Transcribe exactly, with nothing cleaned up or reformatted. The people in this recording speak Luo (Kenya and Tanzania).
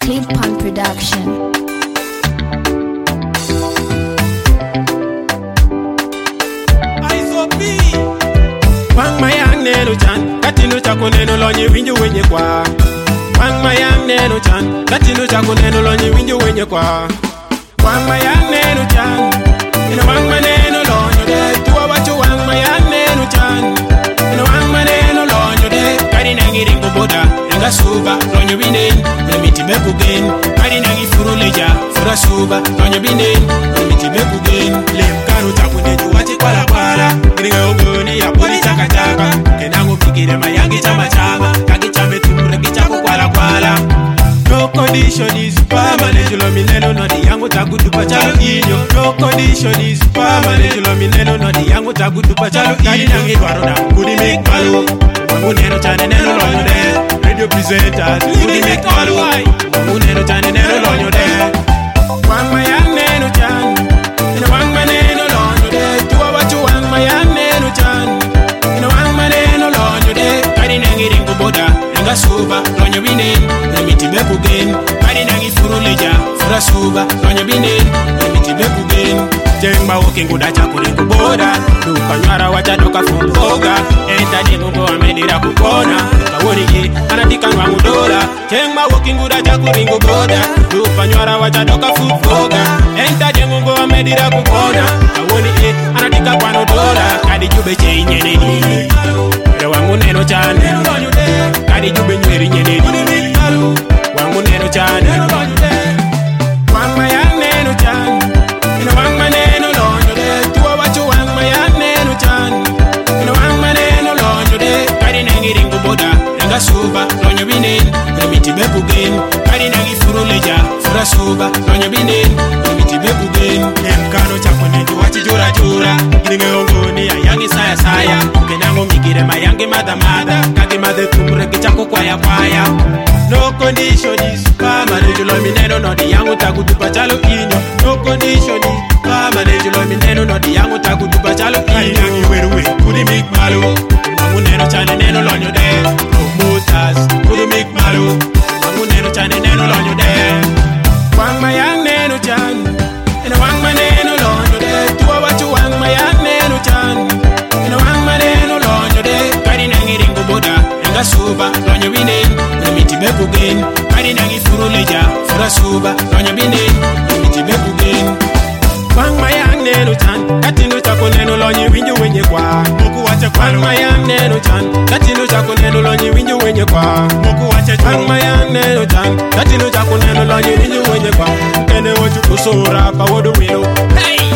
Clip on production. Wang mayang neno chan, katino chako neno lonye winjo wenye kwa. Wang mayang neno chan, katino chako neno lonye winjo wenye kwa. Wang mayang neno chan, ina wang maneno lonyo de. Tuwa wacho wang mayang neno chan, ina wang maneno lonyo de. Kari nangi ringo boda, ringa suba, lonyo binen, ina miti beku gen. Kari nangi furu leja, fura suba, lonyo binen, ina miti beku gen. Lem kanu chaku neju wachi kwala kwala, ringa ugoni ya poli chaka chaka. Kenango pikire mayangi chama chama, kaki chame tumure kichako kwala kwala. No condition is permanent. Julo mineno no di yangu tagudu pachalo inyo. No condition is permanent. Julo mineno no di yangu tagudu pachalo inyo. Kadi nangi warona kudi make malu. Wangu neno chane neno lonyo de. Radio presenters kudi make malu. Wangu neno chane neno lonyo de. Wang mayang neno chan, ina wang maneno lonyo de. Tuwa wachu wang mayang neno chan, ina wang maneno lonyo de. Kadi nangi ringo boda, ringa suba, lonyo binen. Miti beku gen, kari nangi furu leja, fura suba, lonyo binen, miti beku gen. Jengba woke nguda chaku ringu boda, duka nyara wacha doka fungoga. Enta dengu go amedira kukona, kawori ye, anatika nwangu dola. Jengba woke nguda chaku ringu boda, duka nyara wacha doka fungoga. Enta dengu go amedira kukona, kawori ye, anatika kwano dola. Kadi jube che nyeneni, rewangu neno chane, kadi jube nyeri nyeneni. Wangu neno chan, wang mayang neno chan, ina wang maneno lonyo de. Tuwa wacho wang mayang neno chan, ina wang maneno lonyo de. Kari nangi ringo boda, ringa suba, lonyo binen, ina miti beku gen. Kari nangi furu leja, fura suba, lonyo binen, ina miti beku gen. Emkano chako neju wachi jura jura, giringe ongoni ya yangi saya saya. Kenango mikire mayangi mada mada, kagi made tumre kichako kwaya kwaya. No condition is permanent. Julo mineno no di yangu tagudu pachalo inyo. No condition is permanent. Julo mineno no di yangu tagudu pachalo inyo. Kari nangi weruwe, kudi make malu. Wangu neno chane neno lonyo de. Promoters, kudi make malu. Wangu neno chane neno lonyo de. Wang mayang neno chan, ina wang maneno lonyo de. Tuwa wachu wang mayang neno chan, ina wang maneno lonyo de. Kari nangi ringo boda, ringa suba, lonyo binen. Miti beku gen, kari nangi furu leja, fura suba, lonyo binen, miti beku gen. Wang mayang neno chan, katino chako neno lonye winjo wenye kwa. Moku wache kwa wang mayang neno chan, katino chako neno lonye winjo wenye kwa. Moku wache kwa wang mayang neno chan, katino chako neno lonye winjo wenye kwa. Kene wachu kusura pa wodo wilo. Hey!